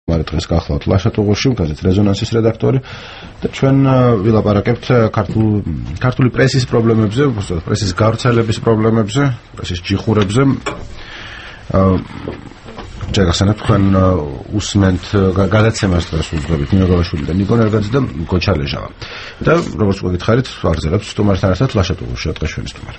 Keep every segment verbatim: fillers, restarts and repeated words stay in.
მარე დღეს გახლავთ ლაშატუღურში, გაზეთ რეზონანსის რედაქტორი და ჩვენ ვილაპარაკებთ ქართული პრესის პრობლემებზე, პრესის გავრცელების პრობლემებზე, პრესის ჯიხურებზე. ჯერახსენებ თქვენ უსმენთ გადაცემას დღეს უძღვებით ნინო გალაშვილი და ნიკო ნერგაძე და გოჩალეჟავა. და როგორც გითხარით, ვაგრძელებთ სტუმართან ერთად ლაშატუღურში დღეშვენი სტუმარი.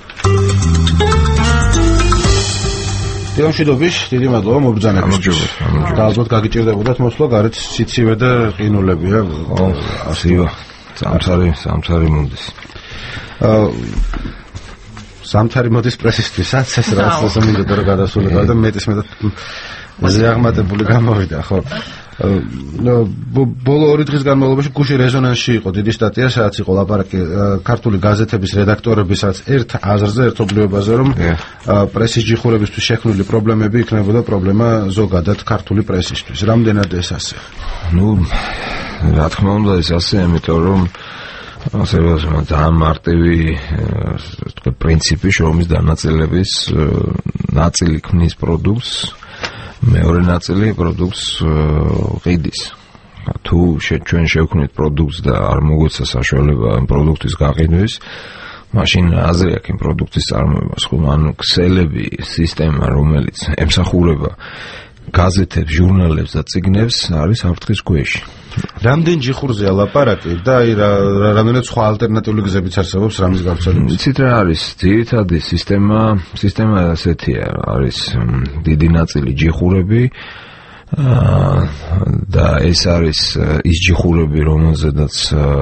დიამშვიდობის, დიდი მადლობა მობრძანებისთვის. და ალბათ გაგიჭირდებოდათ მოსვლა, გარეთ სიცივე და ყინულებია. ო, ასეა. სამწარი, სამწარი მომდის. აა სამწარი მოდის პრესისთვისაც, ეს რაც მინდოდა რომ გადასულიყო და მეტის მეტად ზეაღმატებული გამოვიდა, ხო? ბოლო ორი დღის განმავლობაში გუში რეზონანსში იყო დიდი სტატია, სადაც იყო ლაპარაკი ქართული გაზეთების რედაქტორებისაც ერთ აზრზე, ერთობლიობაზე, რომ პრესის ჯიხურებისთვის შექმნილი პრობლემები იქნებოდა პრობლემა ზოგადად ქართული პრესისთვის. რამდენად ეს ასე? ნუ, რა თქმა უნდა, ეს ასე, იმიტომ რომ ასე ვთქვათ, ძალიან მარტივი თქვა პრინციპი შრომის დანაწილების ნაწილი ქმნის პროდუქტს, მეორე ნაწილი პროდუქტს ყიდის. თუ ჩვენ შევქმნით პროდუქტს და არ მოგვეცა საშუალება ამ პროდუქტის გაყიდვის, მაშინ აზრი აქვს იმ პროდუქტის წარმოებას, ხომ? ანუ ქსელები, სისტემა, რომელიც ემსახურება გაზეთებს, ჟურნალებს და წიგნებს, არის საფრთხის ქვეშ. რამდენ ჯიხურზეა ლაპარაკი და აი რამდენად სხვა ალტერნატიული გზებიც არსებობს რამის გავრცელების? იცით რა არის? ძირითადი სისტემა, სისტემა ასეთია, არის დიდი ნაწილი ჯიხურები და ეს არის ის ჯიხურები, რომელზედაც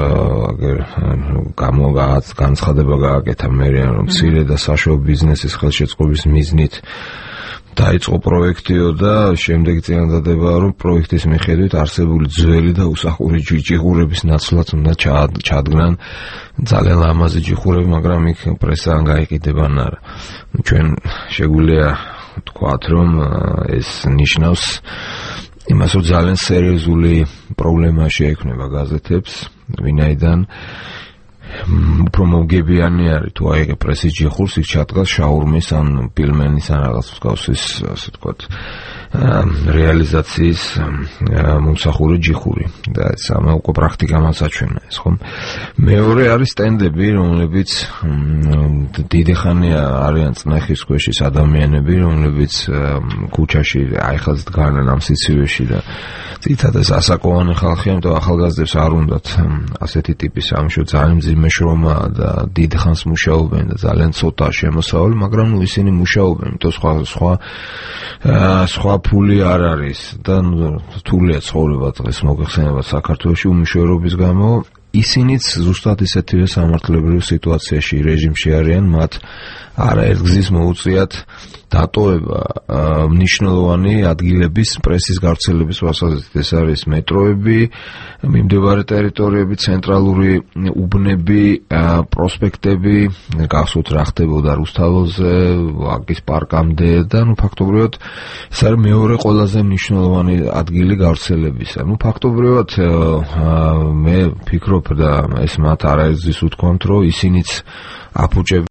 გამოგაც განცხადება გააკეთა მერე, რომ მცირე და საშუალო ბიზნესის ხელშეწყობის მიზნით დაიწყო პროექტიო და შემდეგ წინადადება, რომ პროექტის მიხედვით არსებული ძველი და უსახური ჯიხურების ნაცვლად უნდა ჩადგნან ძალიან ლამაზი ჯიხურები, მაგრამ იქ პრესა არ გაიყიდებან არა. ჩვენ შეგვიძლია ვთქვათ, რომ ეს ნიშნავს იმას, რომ ძალიან სერიოზული პრობლემა შეექმნება გაზეთებს, ვინაიდან უფრო მოგებიანი არის თუ აი პრესის ჯიხურს იქ ჩადგას შაურმის ან პილმენის ან რაღაც მსგავსის, ასე ვთქვათ, რეალიზაციის მომსახურე ჯიხური და ეს ამა უკვე პრაქტიკამაც აჩვენა ეს, ხო? მეორე არის სტენდები, რომლებიც დიდი ხანია არიან წნეხის ქვეშ ის ადამიანები, რომლებიც ქუჩაში აიხაზ დგანან ამ სიცივეში და ძირითადად ეს ასაკოვანი ხალხია, იმიტომ ახალგაზრდებს არ უნდათ ასეთი ტიპის სამშო, ძალიან მძიმე შრომა და დიდ ხანს მუშაობენ და ძალიან ცოტა შემოსავალი, მაგრამ ნუ ისინი მუშაობენ, იმიტომ სხვა სხვა სხვა ფული არ არის და რთულია ცხოვრება დღეს მოგეხსენება საქართველოში უმნიშვნელობის გამო. ისინიც ზუსტად ისეთივე სამართლებრივ სიტუაციაში, რეჟიმში არიან, მათ არაერთ გზის მოუწიათ დატოვება მნიშვნელოვანი ადგილების პრესის გავრცელების ვასაზრით. ეს არის მეტროები, მიმდებარე ტერიტორიები, ცენტრალური უბნები, პროსპექტები, გახსოვთ რა ხდებოდა რუსთაველზე, ვაკის პარკამდე და ნუ ფაქტობრივად ეს არის მეორე ყველაზე მნიშვნელოვანი ადგილი გავრცელებისა. ნუ ფაქტობრივად მე ვფიქრობ და ეს მათ არაერთ გზის უთქვამთ, რომ ისინიც აფუჭებენ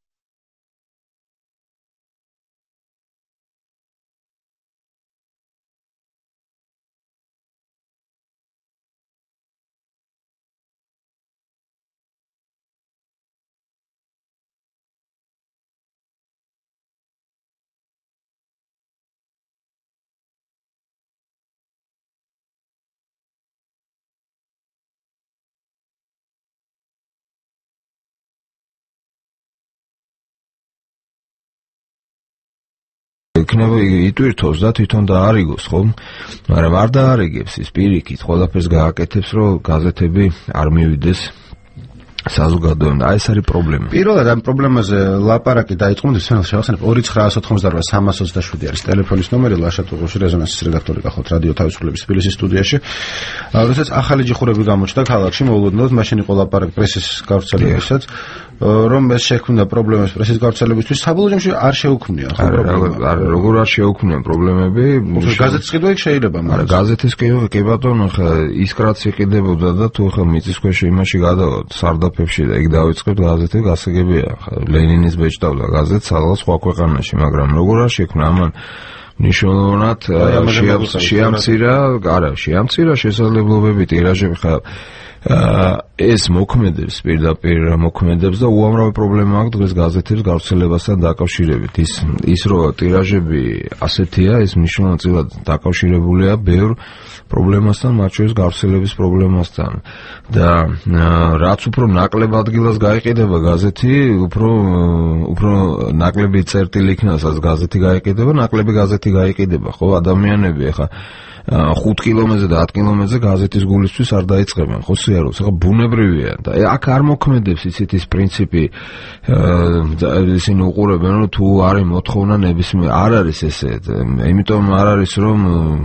იქნება იტვირთოს და თვითონ დაარიგოს, ხო? მაგრამ არ დაარიგებს ის პირიქით, ყველაფერს გააკეთებს, რომ გაზეთები არ მივიდეს საზოგადოებამ. აი ეს არის პრობლემა. პირველად ამ პრობლემაზე ლაპარაკი დაიწყო, ისინი შევახსენებ ორი ცხრა ოცდაოთხი სამას ოცდაშვიდი არის ტელეფონის ნომერი, ლაშატუღურში რეზონანსის რედაქტორი გახოთ რადიო თავისუფლების თბილისის სტუდიაში. როდესაც ახალი ჯიხურები გამოჩნდა ქალაქში, მოულოდნელად მაშინ იყო ლაპარაკი პრესის გავრცელებისაც, რომ ეს შექმნა პრობლემებს პრესის გავრცელებისთვის, საბოლოო ჯამში არ შეუქმნია ხო პრობლემა. როგორ არ შეუქმნია პრობლემები? გაზეთის ყიდვა იქ შეიძლება, მაგრამ გაზეთის ყიდვა კი ბატონო, ხა ის კაც იყიდებოდა და თუ ხა მიწისქვეშ იმაში გადავთ სარდაფებში და იქ დავიწყებთ გაზეთები, გასაგებია. ლენინის ბეჭდავდა გაზეთს სადღაც სხვა ქვეყანაში, მაგრამ როგორ არ შექმნა ამან მნიშვნელოვნად შეამცირა, არა, შეამცირა შესაძლებლობები ტირაჟები ხა ეს მოქმედებს პირდაპირ მოქმედებს და უამრავი პრობლემა აქვს დღეს გაზეთების გავრცელებასთან დაკავშირებით. ის ის რომ ტირაჟები ასეთია, ეს მნიშვნელოვნად დაკავშირებულია ბევრ პრობლემასთან, მათ შორის გავრცელების პრობლემასთან. და რაც უფრო ნაკლებ ადგილას გაიყიდება გაზეთი, უფრო უფრო ნაკლები წერტილი იქნება, სადაც გაზეთი გაიყიდება, ნაკლები გაზეთი გაიყიდება, ხო, ადამიანები ახლა ხუთ კილომეტრზე და ათ კილომეტრზე გაზეთის გულისთვის არ დაიწყებენ, ხო, სიარულს, ახლა ბუნებრივია და აქ არ მოქმედებს ისეთ ის პრინციპი, ისინი უყურებენ, რომ თუ არის მოთხოვნა ნებისმიერ, არ არის ესე, იმიტომ არ არის რომ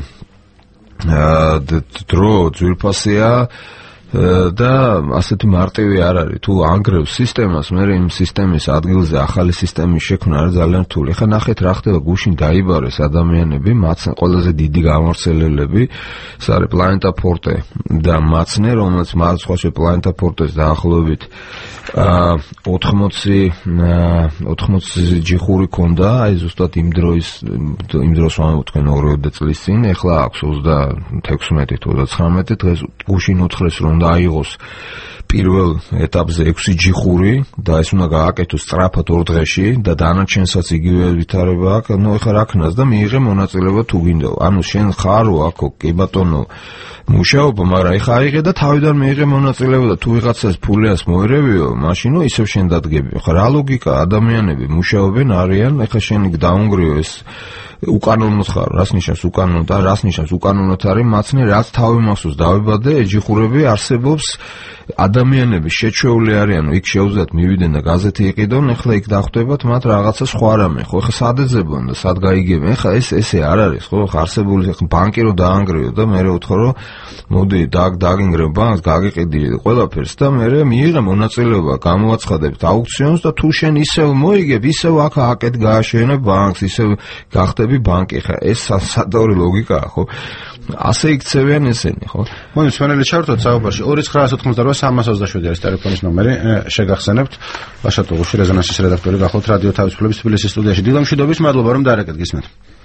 დრო ძვირფასია და ასეთი მარტივი არ არის. თუ ანგრევს სისტემას, მე იმ სისტემის ადგილზე ახალი სისტემის შექმნა არის ძალიან რთული. ხა ნახეთ რა ხდება, გუშინ დაიბარეს ადამიანები, მათ ყველაზე დიდი გამავრცელებლები, ეს არის პლანეტა ფორტე და მაცნე, რომელიც მათ სხვა შე პლანეტა ფორტეს დაახლოებით ოთხმოცი ჯიხური ქონდა, აი ზუსტად იმ დროის იმ დროს ვთქვენ ორი წლის წინ, ეხლა აქვს ოცდათექვსმეტი თუ ოცდათხრამეტი, დღეს გუშინ უთხრეს რომ უნდა აიღოს პირველ ეტაპზე ექვსი ჯიხური და ეს უნდა გააკეთოს სწრაფად ორ დღეში და დანარჩენსაც იგივე ვითარება აქვს. ნუ ეხლა რა ქნას და მიიღე მონაწილეობა თუ გინდა. ანუ შენ ხარო აქო, კი ბატონო, მუშაობა, მაგრამ ეხლა აიღე და თავიდან მიიღე მონაწილეობა და თუ ვიღაცას ფულიას მოერევიო, მაშინ ნუ ისევ შენ დადგები. ხა რა ლოგიკა, ადამიანები მუშაობენ, არიან, ეხლა შენ იქ დაუნგრიო ეს უკანონოდ ხარ, რას ნიშნავს უკანონოდ, რას ნიშნავს უკანონოდ არის მაცნე, რაც თავი მახსოვს დავიბადე, ეჯიხურები არსებობს, ადამიანები შეჩვეული არიან, იქ შეუძლიათ მივიდნენ და გაზეთი იყიდონ, ეხლა იქ დახვდებათ მათ რაღაცა სხვა რამე, ხო, ეხლა სად ეძებონ და სად გაიგებენ, ეხლა ეს ესე არ არის, ხო, ხა არსებული, ეხლა ბანკი რო დაანგრიო და მე ვთქო რომ მოდი დაგინგრევ ბანკს, გაგიყიდი ყველაფერს და მე მიიღე მონაწილეობა, გამოაცხადებთ აუქციონს და თუ შენ ისევ მოიგებ, ისევ აქ აკეთ გააშენებ ბანკს, ისევ გახდები ბანკი, ხა ეს სადავრი ლოგიკაა, ხო? ასე იქცევიან ესენი, ხო? მოდი სვენელი ჩავთვალოთ საუბარში. ორი ცხრაას ოთხმოცდაოთხი სამას ოცდაშვიდი არის ტელეფონის ნომერი. შეგახსენებთ. ლაშა ტუღუში, რეზონანსის რედაქტორი, გახლავთ რადიო თავისუფლების თბილისის სტუდიაში. დილამშვიდობის, მადლობა რომ დაარეკეთ, გისმენთ.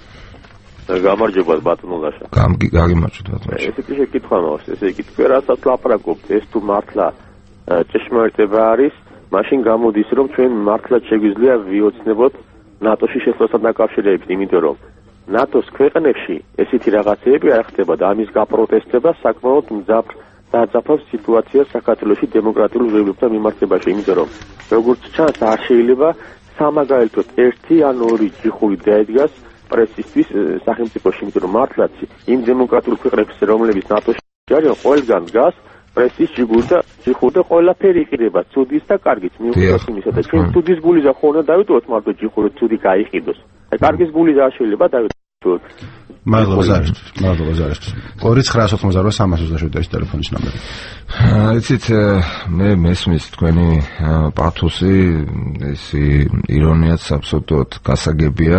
გამარჯობა ბატონო ლაშა. გაგიმარჯვეთ ბატონო. ესეთი შეკითხვა მაქვს, ესე იგი თქვენ რასაც ლაპარაკობთ, ეს თუ მართლა ჭეშმარიტება არის, მაშინ გამოდის რომ ჩვენ მართლა შეგვიძლია ვიოცნებოთ ნატოში შესვლასთან დაკავშირებით, იმიტომ რომ ნატოს ქვეყნებში ესეთი რაღაცეები არ ხდება და ამის გაპროტესტება საკმაოდ მძაფრ დაძაფავს სიტუაციას საქართველოში დემოკრატიულ ძებლებთან მიმართებაში, იმიტომ რომ როგორც ჩანს არ შეიძლება სამაგალითოდ ერთი ან ორი ჯიხური დაედგას პრესისთვის სახელმწიფოში, იმიტომ რომ მართლაც იმ დემოკრატიულ ქვეყნებში, რომლებიც ნატოში არიან, ყველგან დგას პრესის ჯიგური და ჯიხური და ყველაფერი იყიდება, ცუდის და კარგის მიუხედავად იმისა და ჩვენ ცუდის გულიზა ხო უნდა დავიტოვოთ მარტო ჯიხური ცუდი გაიყიდოს. აი კარგის გულიზა არ შეიძლება დავიტოვოთ. მადლობა ზარისთვის. მადლობა ზარისთვის. ორი ცხრაას ოთხმოცდაოთხი სამას ოცდაშვიდი არის ტელეფონის ნომერი. იცით, მე მესმის თქვენი პათოსი, ეს ირონიაც აბსოლუტურად გასაგებია.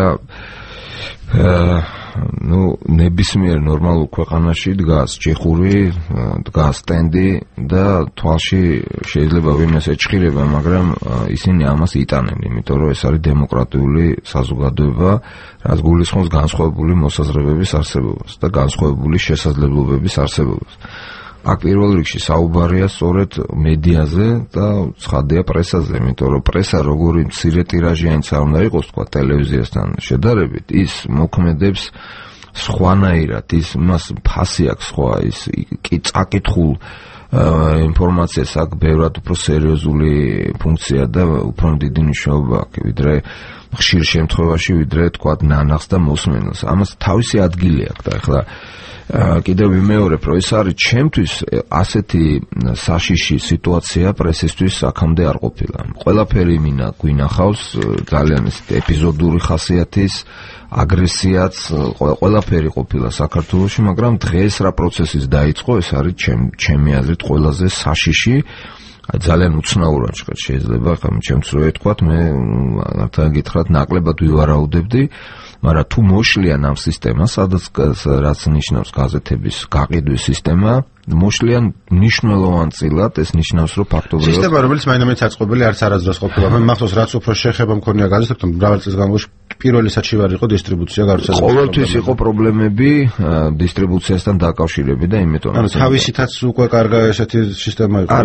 ну ნებისმიერ ნორმალურ ქვეყანაში დგას ჯიხური, დგას სტენდი და თვალში შეიძლება ვინმეს ეჭხირება, მაგრამ ისინი ამას იტანენ, იმიტომ რომ ეს არის დემოკრატიული საზოგადოება, რაც გულისხმობს განსხვავებული მოსაზრებების არსებობას და განსხვავებული შესაძლებლობების არსებობას. აქ პირველ რიგში საუბარია სწორედ მედიაზე და ცხადია პრესაზე, იმიტომ რომ პრესა როგორი მცირე ტირაჟიანიც არ უნდა იყოს, თქვა ტელევიზიასთან შედარებით, ის მოქმედებს სხვანაირად, ის მას ფასი აქვს სხვა, ის კი წაკითხულ ინფორმაციას აქვს ბევრად უფრო სერიოზული ფუნქცია და უფრო დიდი მნიშვნელობა აქვს, ვიდრე ხშირ შემთხვევაში, ვიდრე თქვა ნანახს და მოსმენელს. ამას თავისი ადგილი აქვს და ახლა კიდევ ვიმეორებ, რომ ეს არის ჩემთვის ასეთი საშიში სიტუაცია პრესისთვის აქამდე არ ყოფილა. ყველაფერი მინა გვინახავს ძალიან ეპიზოდური ხასიათის, აგრესიაც, ყველაფერი ყოფილა საქართველოში, მაგრამ დღეს რა პროცესის დაიწყო, ეს არის ჩემი აზრით ყველაზე საშიში. ძალიან უცნაურად შეიძლება, ხა ჩემს რო ეთქვათ, მე მართლა გითხრათ, ნაკლებად ვივარაუდებდი, მაგრამ თუ მოშლიან ამ სისტემას, სადაც რაც ნიშნავს გაზეთების გაყიდვის სისტემა, მოშლიან მნიშვნელოვანწილად, ეს ნიშნავს, რომ ფაქტობრივად სისტემა, რომელიც მაინც აწყობილი არც არასდროს ყოფილა. მე მახსოვს, რაც უფრო შეხება მქონია გაზეთებთან, მრავალი წლის განმავლობაში პირველი საჩივარი იყო დისტრიბუცია გარკვეულ ყოველთვის იყო პრობლემები დისტრიბუციასთან დაკავშირებით და იმიტომ ანუ თავისითაც უკვე კარგა ესეთი სისტემა იყო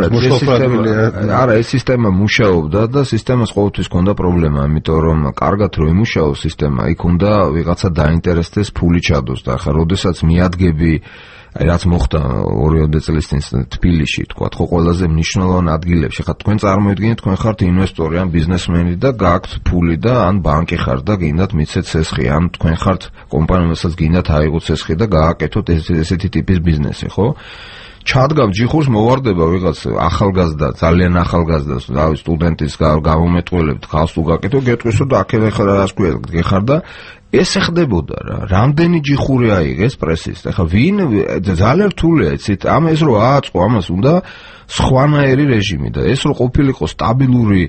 არა ეს სისტემა მუშაობდა და სისტემას ყოველთვის ჰქონდა პრობლემა იმიტომ რომ კარგად რო იმუშაოს სისტემა იქ უნდა ვიღაცა დაინტერესდეს ფული ჩადოს და ახლა როდესაც მიადგები აი რაც მოხდა ორი წლის წინ თბილისში თქვა ხო ყველაზე მნიშვნელოვან ადგილებში ხა თქვენ წარმოიდგინეთ თქვენ ხართ ინვესტორი ან ბიზნესმენი და გააქვთ ფული და ან ბანკი ხართ და გინდათ მიცეთ ცესხი ან თქვენ ხართ კომპანიასაც გინდათ აიღოთ ცესხი და გააკეთოთ ესეთი ტიპის ბიზნესი ხო ჩადგავ ჯიხურს მოვარდება ვიღაც ახალგაზრდა ძალიან ახალგაზრდა რავი სტუდენტის გამომეტყველებთ ხალხს თუ გაკეთო გეტყვისო და აქედან ხარ რას ქვია გეხარ და ეს ეხდებოდა რა რამდენი ჯიხური აიღეს პრესის ეხა ვინ ძალიან რთულია იცით ამ ეს რო ააწყო ამას უნდა სხვანაირი რეჟიმი და ეს რო ყოფილიყო სტაბილური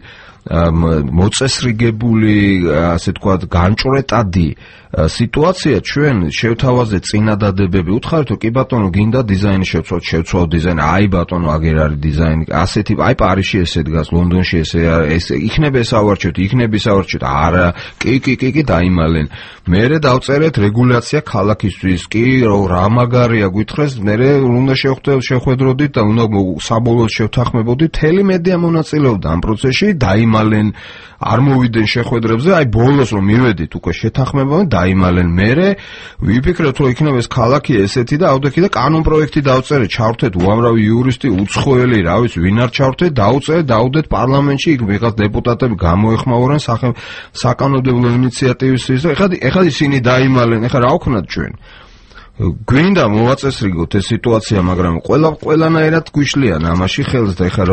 მოწესრიგებული ასე თქვა განჭვრეტადი სიტუაცია ჩვენ შევთავაზე წინადადებები უთხარით რომ კი ბატონო გინდა დიზაინი შევცვალოთ შევცვალოთ დიზაინი აი ბატონო აგერ არის დიზაინი ასეთი აი პარიზში ესე დგას ლონდონში ესე ეს იქნება ეს ავარჩევთ იქნება ის ავარჩევთ არა კი კი კი კი დაიმალენ მერე დავწერეთ რეგულაცია ქალაქისთვის კი რა მაგარია გვითხრეს მერე უნდა შეხვედროდით და უნდა საბოლოოდ შევთანხმებოდით თელი მედია მონაწილეობდა ამ პროცესში დაიმალენ არ მოვიდნენ შეხვედრებზე აი ბოლოს რომ მივედით უკვე შეთანხმებამდე დაიმალენ მერე ვიფიქრეთ რომ იქნება ეს ქალაქი ესეთი და ავდექი და კანონ პროექტი დავწერეთ ჩავრთეთ უამრავი იურისტი უცხოელი რა ვიცი ვინ არ ჩავრთეთ დაუწერეთ დაუდეთ პარლამენტში იქ ვიღაც დეპუტატები გამოეხმაურან საკანონმდებლო ინიციატივის ის ეხლა ეხლა ისინი დაიმალენ ეხლა რა ვქნათ ჩვენ გვინდა მოვაწესრიგოთ ეს სიტუაცია მაგრამ ყველა ყველანაირად გვიშლიან ამაში ხელს და ეხლა რა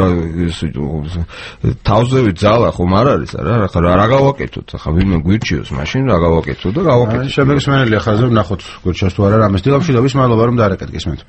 თავზევი ძალა ხომ არ არის რა ახლა რა გავაკეთოთ ახლა ვინმე გვირჩიოს მაშინ რა გავაკეთოთ და გავაკეთოთ შემდეგი სმენელი ახლა ვნახოთ გვირჩევს თუ არა რამეს დილამშვიდობის მადლობა რომ დაარეკეთ გესმენთ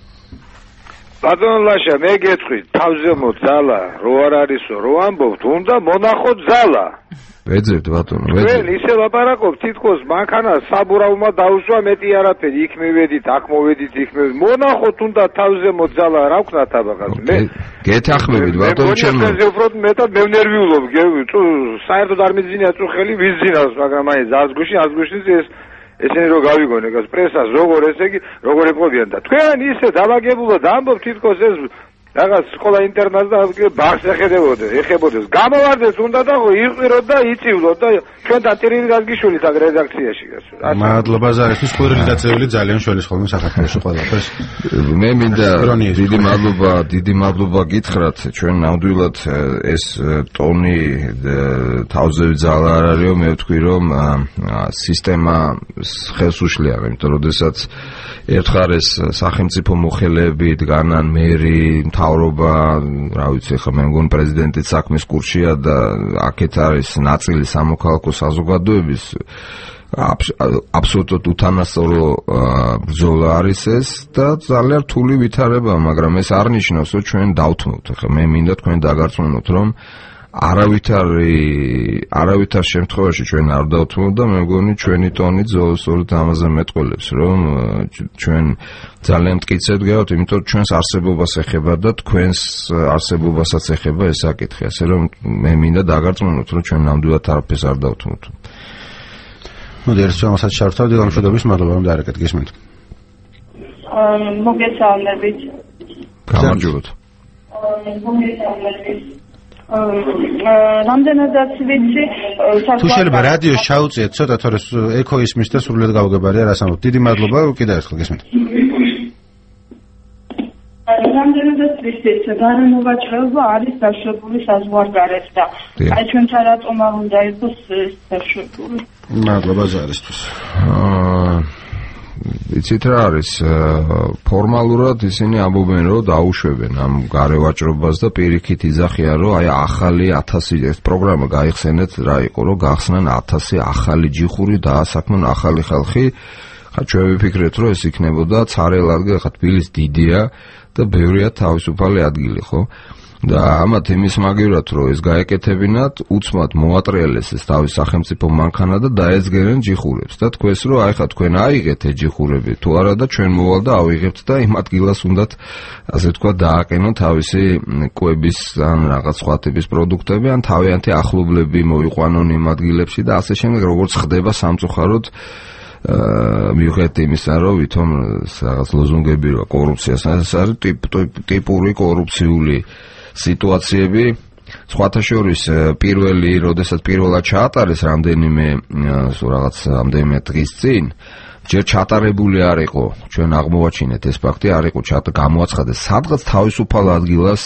ბატონო ლაშა მე გეტყვი თავზემო ძალა რო არ არისო რო ამბობთ უნდა მონახოთ ძალა ვეძებთ ბატონო ვეძებთ ჩვენ ისე ლაპარაკობთ თითქოს მანქანა საბურავმა დაუშვა მეტი არაფერი იქ მივედით აქ მოვედით იქ მივედით მონახოთ უნდა თავზემო ძალა რა ვქნათ აბაღას მე გეთახმებით ბატონო ჩემო მე უფრო მეტად მევნერვიულობ საერთოდ არ მიძინია წუხელი ვიზინავს მაგრამ აი ზაზგუში აზგუშის ეს ესენი რო გავიგონ ეგას პრესას როგორ ესე იგი როგორ ეყობიან და თქვენ ისე დავაგებულად ამბობთ თითქოს ეს რაღაც სკოლა ინტერნატს და ბაღს ეხედებოდა ეხებოდეს გამოვარდეთ უნდა და იყვიროთ და იწივლოთ და ჩვენთან ტირილი გაგიშულით აქ რედაქციაში მადლობა ზარისთვის ყვირილი დაწევილი ძალიან შველის ხოლმე საქართველოში ყველაფერს მე მინდა დიდი მადლობა დიდი მადლობა გითხრათ ჩვენ ნამდვილად ეს ტონი თავზევი ძალა არ არისო მე ვთქვი რომ სისტემა ხელს უშლია იმიტომ რომ შესაძ ერთხარ ეს სახელმწიფო მოხელეები დგანან მერი მთავრობა რა ვიცი ხა მე მგონი პრეზიდენტის საქმის კურსია და აქეთ არის ნაწილი სამოქალაქო საზოგადოების აბსოლუტურად უთანასწორო ბრძოლა არის ეს და ძალიან რთული ვითარება მაგრამ ეს არ ნიშნავს რომ ჩვენ დავთმოთ ხა მე მინდა თქვენ დაგარწმუნოთ რომ არავითარ არავითარ შემთხვევაში ჩვენ არ დავთმოთ და მე მგონი ჩვენი ტონი ზოგადად ამაზე მეტყველებს რომ ჩვენ ძალიან მტკიცედ გავთ იმიტომ რომ ჩვენს არსებობას ეხება და თქვენს არსებობასაც ეხება ეს საკითხი ასე რომ მე მინდა დაგარწმუნოთ რომ ჩვენ ნამდვილად არაფერს არ დავთმოთ მოდი ერთ შემოსაც შევთავაზოთ დილამშვიდობის მადლობა რომ დაარეკეთ გესმენთ მოგესალმებით გამარჯობათ მოგესალმებით რამდენადაც ვიცი თუ შეიძლება რადიოს ჩაუწიეთ ცოტა თორე ეკო ისმის და სრულიად გავგებარია რას ამბობთ დიდი მადლობა კიდევ ერთხელ გესმენთ რამდენადაც ვიცი გარემოვაჭრეობა არის დაშვებული საზღვარგარეთ და აი ჩვენთან რატომ არ უნდა იყოს დაშვებული მადლობა ზარისთვის იცით რა არის ფორმალურად ისინი ამბობენ რომ დაუშვებენ ამ გარევაჭრობას და პირიქით იძახიან რომ აი ახალი ათასი ეს პროგრამა გაიხსენეთ რა იყო რომ გახსნან ათასი ახალი ჯიხური დაასაქმნან ახალი ხალხი ხა ჩვენ ვიფიქრეთ რომ ეს იქნებოდა ცარელ ადგილ ხა თბილისი დიდია და ბევრია თავისუფალი ადგილი ხო და ამათ იმის მაგივრად რომ ეს გაეკეთებინათ, უცბად მოატრიალეს ეს თავის სახელმწიფო მანქანა და დაეძგერენ ჯიხურებს და თქვენს რომ აი ხა თქვენ აიღეთ ეს ჯიხურები თუ არა და ჩვენ მოვალ და ავიღებთ და იმ ადგილას უნდათ ასე თქვა დააყენონ თავისი კვების ან რაღაც სხვა ტიპის პროდუქტები ან თავიანთი ახლობლები მოიყვანონ იმ ადგილებში და ასე შემდეგ როგორც ხდება სამწუხაროდ მიუხედავად იმისა, რომ ვითომ რაღაც ლოზუნგები რა კორუფციას ეს არის ტიპური კორუფციული სიტუაციები. სხვათა შორის პირველი, როდესაც პირველად ჩაატარეს რამდენიმე რაღაც რამდენიმე დღის წინ, ჯერ ჩატარებული არ იყო, ჩვენ აღმოვაჩინეთ ეს ფაქტი, არ იყო გამოაცხადეს სადღაც თავისუფალ ადგილას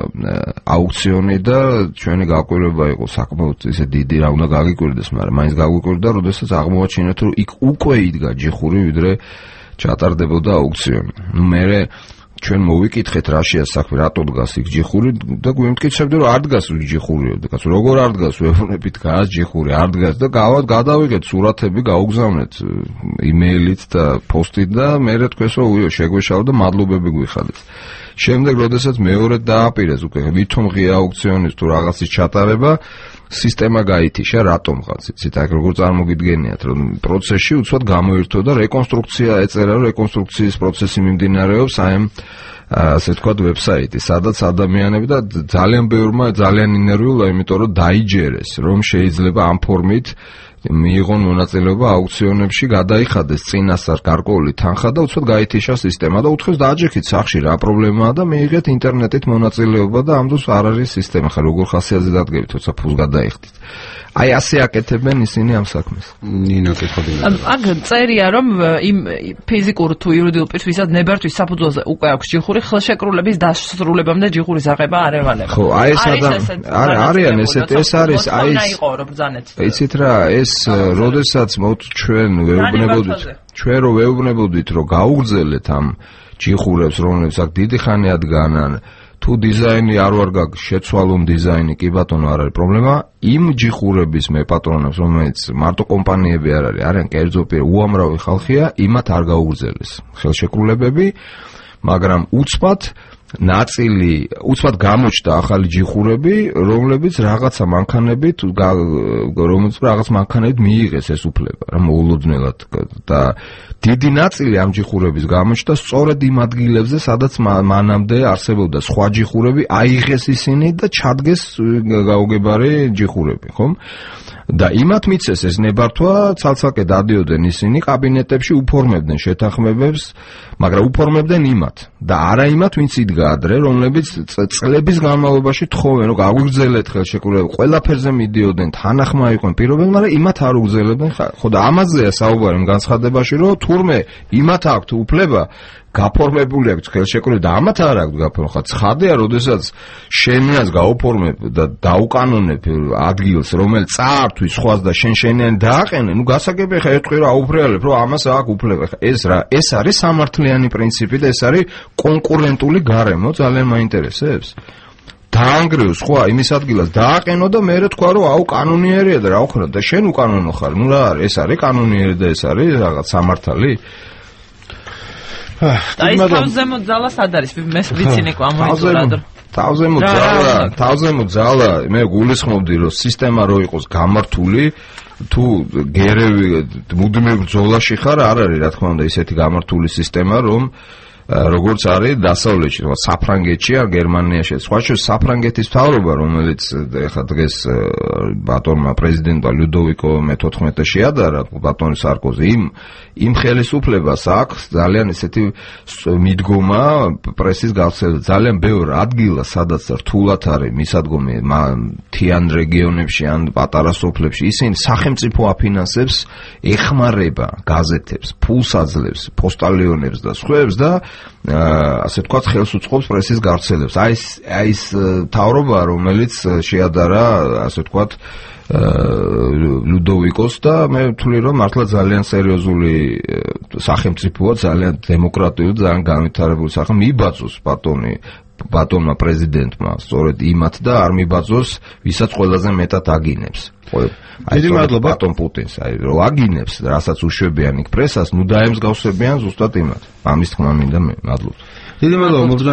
აუქციონი და ჩვენი გაკვირვება იყო საკმაოდ ისე დიდი, რა უნდა გაგიკვირდეს, მაგრამ მაინც გაგვიკვირდა, როდესაც აღმოვაჩინეთ, რომ იქ უკვე იდგა ჯიხური, ვიდრე ჩატარდებოდა აუქციონი. ნუ მერე ჩვენ მოვიკითხეთ რა შეა საქმე, რატო დგას იქ ჯიხური და გვიმტკიცებდი რომ არ დგას იქ ჯიხური, დგას როგორ არ დგას, ვეუბნებით დგას ჯიხური, არ დგას და გავად გადავიღეთ სურათები, გაუგზავნეთ იმეილით და პოსტით და მე თქვენს რომ უიო შეგვეშალა და მადლობები გვიხადეთ. შემდეგ როდესაც მეორედ დააპირეს უკვე ვითომ ღია აუქციონის თუ რაღაცის ჩატარება, სისტემა გაითიშა, რატომღაც იცით, აი როგორ წარმოგიდგენიათ, რომ პროცესში უცბად გამოირთო და რეკონსტრუქცია ეწერა, რომ რეკონსტრუქციის პროცესი მიმდინარეობს აი ამ ასე ვთქვათ ვებსაიტი, სადაც ადამიანები და ძალიან ბევრმა ძალიან ინერვიულა, იმიტომ რომ დაიჯერეს, რომ შეიძლება ამ ფორმით მიიღონ მონაწილეობა აუქციონებში, გადაიხადეს წინასწარ გარკვეული თანხა და უცბად გაითიშა სისტემა და უთხრეს დააჯექით სახში რა პრობლემაა და მიიღეთ ინტერნეტით მონაწილეობა და ამ დროს არ არის სისტემა, ხა როგორ ხასიათზე დადგებით, თორსა ფულს გადაიხდით. აი ასე აკეთებენ ისინი ამ საქმეს. ნინო კითხები. აქ წერია რომ იმ ფიზიკურ თუ იურიდიულ პირს ვისაც ნებართვის საფუძველზე უკვე აქვს ჯიხური, ხელშეკრულების დასრულებამდე ჯიხურის აღება არ ევალება. ხო, აი ეს არიან ესეთ ეს არის აი იცით რა, ეს როდესაც მოთ ჩვენ ვეუბნებოდით, ჩვენ რო ვეუბნებოდით, რომ გაუგრძელეთ ამ ჯიხურებს, რომლებიც აქ დიდი ხანია დგანან, თუ დიზაინი არ ვარ გაგ შეცვალონ დიზაინი, კი ბატონო არ არის პრობლემა, იმ ჯიხურების მე პატრონებს, რომელიც მარტო კომპანიები არ არის, არიან კერძო პირი, უამრავი ხალხია, იმათ არ გაუგრძელეს ხელშეკრულებები, მაგრამ უცბად ნაწილი, უცბად გამოჩნდა ახალი ჯიხურები, რომლებიც რაღაცა მანქანებით, რომელიც რაღაც მანქანებით მიიღეს ეს უფლება, რა მოულოდნელად და დიდი ნაწილი ამ ჯიხურების გამოჩნდა სწორედ იმ ადგილებზე, სადაც მანამდე არსებობდა სხვა ჯიხურები, აიღეს ისინი და ჩადგეს გაუგებარი ჯიხურები, ხომ? და იმათ მიცეს ეს ნებართვა, ცალ-ცალკე დადიოდნენ ისინი კაბინეტებში, უფორმებდნენ შეთანხმებებს, მაგრამ უფორმებდნენ იმათ და არა იმათ, ვინც იდგა ადრე, რომლებიც წლების განმავლობაში თხოვენ, რომ გაგვიგრძელეთ ხელშეკრულება, ყველაფერზე მიდიოდნენ, თანახმა იყვნენ, პირობენ, მაგრამ იმათ არ უგრძელებდნენ. ხო და ამაზეა საუბარი განცხადებაში, რომ თურმე იმათ აქვთ უფლება გაფორმებული აქვს ხელშეკრულება და ამათ არ აქვს გაფორმებული. ხა ცხადია, როდესაც შენიანს გაუფორმებ და დაუკანონებ ადგილს, რომელიც წაართვის სხვას და შენ შენიანი დააყენე, ნუ გასაგებია ხა ეთქვი რა აუფრეალებ, რომ ამას აქვს უფლება. ხა ეს რა, ეს არის სამართლიანი პრინციპი და ეს არის კონკურენტული გარემო, ძალიან მაინტერესებს. დაანგრევ სხვა იმის ადგილას დააყენო და მე თქვა რომ აუ კანონიერია და რა უხრა და შენ უკანონო ხარ. ნუ რა არის, ეს არის კანონიერი და ეს არის რაღაც სამართალი. აი თავზე მოძალა სად არის? მე ვიცინე კომუნიკატორად. თავზე მოძალა, თავზე მოძალა, მე გულისხმობდი რომ სისტემა რო იყოს გამართული, თუ გერევი მუდმივ ბრძოლაში ხარ, არ არის რა თქმა უნდა ისეთი გამართული სისტემა, რომ როგორც არის დასავლეთში, საფრანგეთში ან გერმანიაში. სხვა შორის საფრანგეთის მთავრობა, რომელიც ეხლა დღეს ბატონმა პრეზიდენტმა ლუდოვიკო მეთოთხმეტე შეადარა, ბატონი სარკოზი, იმ იმ ხელისუფლებას აქვს ძალიან ესეთი მიდგომა პრესის გავრცელება. ძალიან ბევრ ადგილას, სადაც რთულად არის მისადგომი მთიან რეგიონებში ან პატარა სოფლებში, ისინი სახელმწიფო აფინანსებს, ეხმარება გაზეთებს, ფულს აძლევს, პოსტალიონებს და სხვებს და ასე ვთქვათ, ხელს უწყობს პრესის გავრცელებას. აი ეს აი ეს მთავრობა, რომელიც შეადარა, ასე ვთქვათ, ლუდოვიკოს და მე ვთვლი, რომ მართლა ძალიან სერიოზული სახელმწიფოა, ძალიან დემოკრატიული, ძალიან განვითარებული სახე მიბაძოს ბატონი ბატონმა პრეზიდენტმა სწორედ იმათ და არ მიბაძოს, ვისაც ყველაზე მეტად აგინებს. დიდი მადლობა ბატონ პუტინს, აი რომ აგინებს, რასაც უშვებიან იქ პრესას, ნუ დაემსგავსებიან ზუსტად იმათ. ამის თქმა მინდა მე, მადლობა. დიდი მადლობა.